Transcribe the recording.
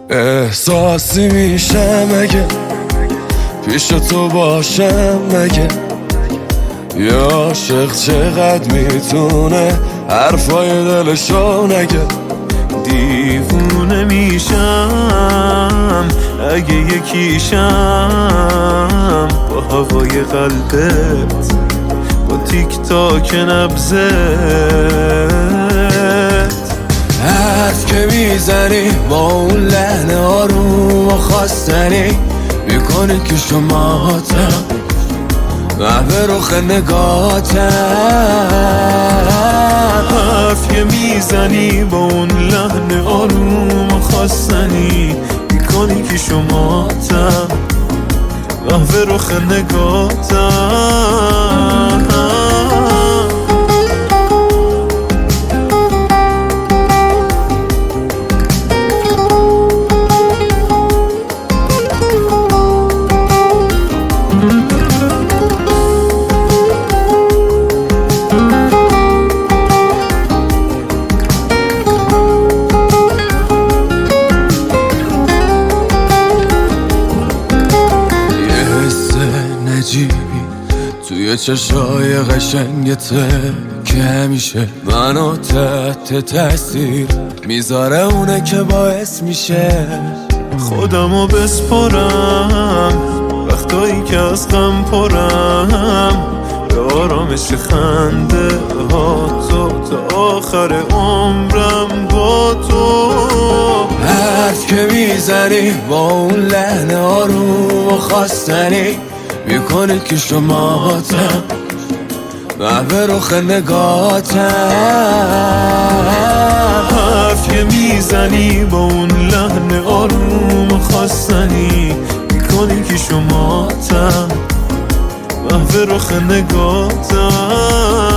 احساسی میشه مگه پیش تو باشم مگه؟ یه عاشق چقدر میتونه حرفای دلشو نگه؟ دیوونه میشم اگه یکیشم با هوای قلبت، با تیک تاک نبضت. حرف که میزنی با اون لحن آروم و خواستنی میکنی که شماتم به رخ نگاتم. حرف که میزنی با اون لحن آروم و خواستنی میکنی که شماتم به رخ نگاتم. توی چشای قشنگته که همیشه منو تحت تاثیر میذاره، اونه که باعث میشه خودمو بسپرم وقتایی که از غم پرم، به آرامش خنده ها تو تا آخر عمرم با تو. حرف که میزنی با اون لحن آروم و خواستنی میکنه که شماتم به رخ نگاتم. حرف که میزنی با اون لحن آروم و خواستنی میکنی که شماتم به رخ نگاتم.